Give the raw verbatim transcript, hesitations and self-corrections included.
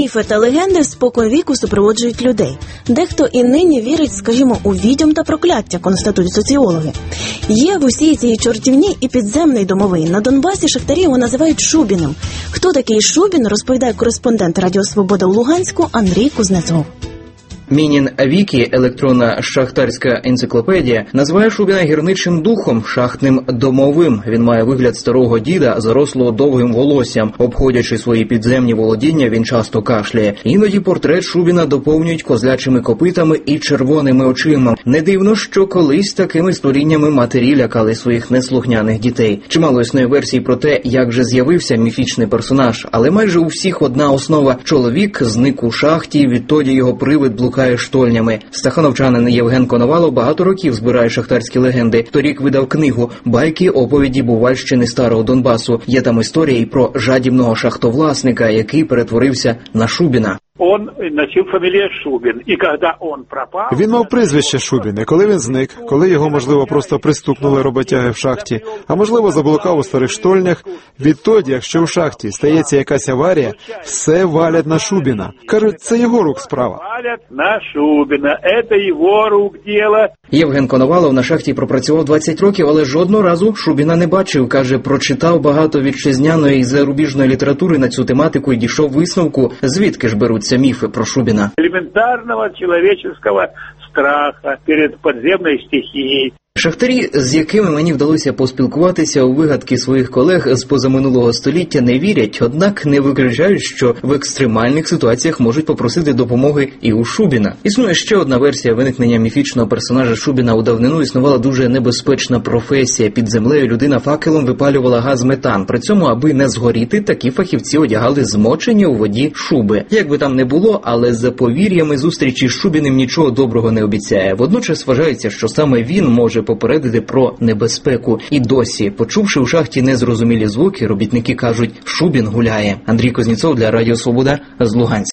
Міфи та легенди споконвіку супроводжують людей. Дехто і нині вірить, скажімо, у відьом та прокляття, констатують соціологи. Є в усій цій чортівні і підземний домовий. На Донбасі шахтарі його називають Шубіним. Хто такий Шубін, розповідає кореспондент Радіо Свобода у Луганську Андрій Кузнецов. Мінін Вікі, електронна шахтарська енциклопедія, називає Шубіна гірничим духом, шахтним домовим. Він має вигляд старого діда, зарослого довгим волоссям. Обходячи свої підземні володіння, він часто кашляє. Іноді портрет Шубіна доповнюють козлячими копитами і червоними очима. Не дивно, що колись такими створіннями матері лякали своїх неслухняних дітей. Чимало існує версій про те, як же з'явився міфічний персонаж, але майже у всіх одна основа – чоловік зник у шахті, відтоді його привид блукає штольнями. Стахановчанин Євген Коновалов багато років збирає шахтарські легенди. Торік видав книгу «Байки, оповіді Бувальщини Старого Донбасу». Є там історія і про жадібного шахтовласника, який перетворився на Шубіна. Он носив фамілію Шубін, і коли он пропав... Він мав прізвище Шубін, і коли він зник, коли його, можливо, просто пристукнули роботяги в шахті, а можливо, заблукав у старих штольнях, відтоді, якщо в шахті стається якась аварія, все валять на Шубіна. Кажуть, це його рук справа. Валять на Шубіна, це його рук діло. Євген Коновалов на шахті пропрацював двадцять років, але жодного разу Шубіна не бачив. Каже, прочитав багато вітчизняної і зарубіжної літератури на цю тематику і дійшов висновку, звідки ж беруться міфи про Шубіна. Елементарного чоловічого страха перед підземною стихією. Шахтарі, з якими мені вдалося поспілкуватися у вигадки своїх колег з позаминулого століття, не вірять, однак не виключають, що в екстремальних ситуаціях можуть попросити допомоги і у Шубіна. Існує ще одна версія виникнення міфічного персонажа Шубіна. У давнину існувала дуже небезпечна професія. Під землею людина факелом випалювала газ метан. При цьому, аби не згоріти, такі фахівці одягали змочені у воді шуби. Як би там не було, але за повір'ями зустрічі з Шубіним нічого доброго не обіцяє. Водночас вважається, що саме він може попередити про небезпеку. І досі, почувши у шахті незрозумілі звуки, робітники кажуть, Шубін гуляє. Андрій Кузнецов для Радіо Свобода з Луганська.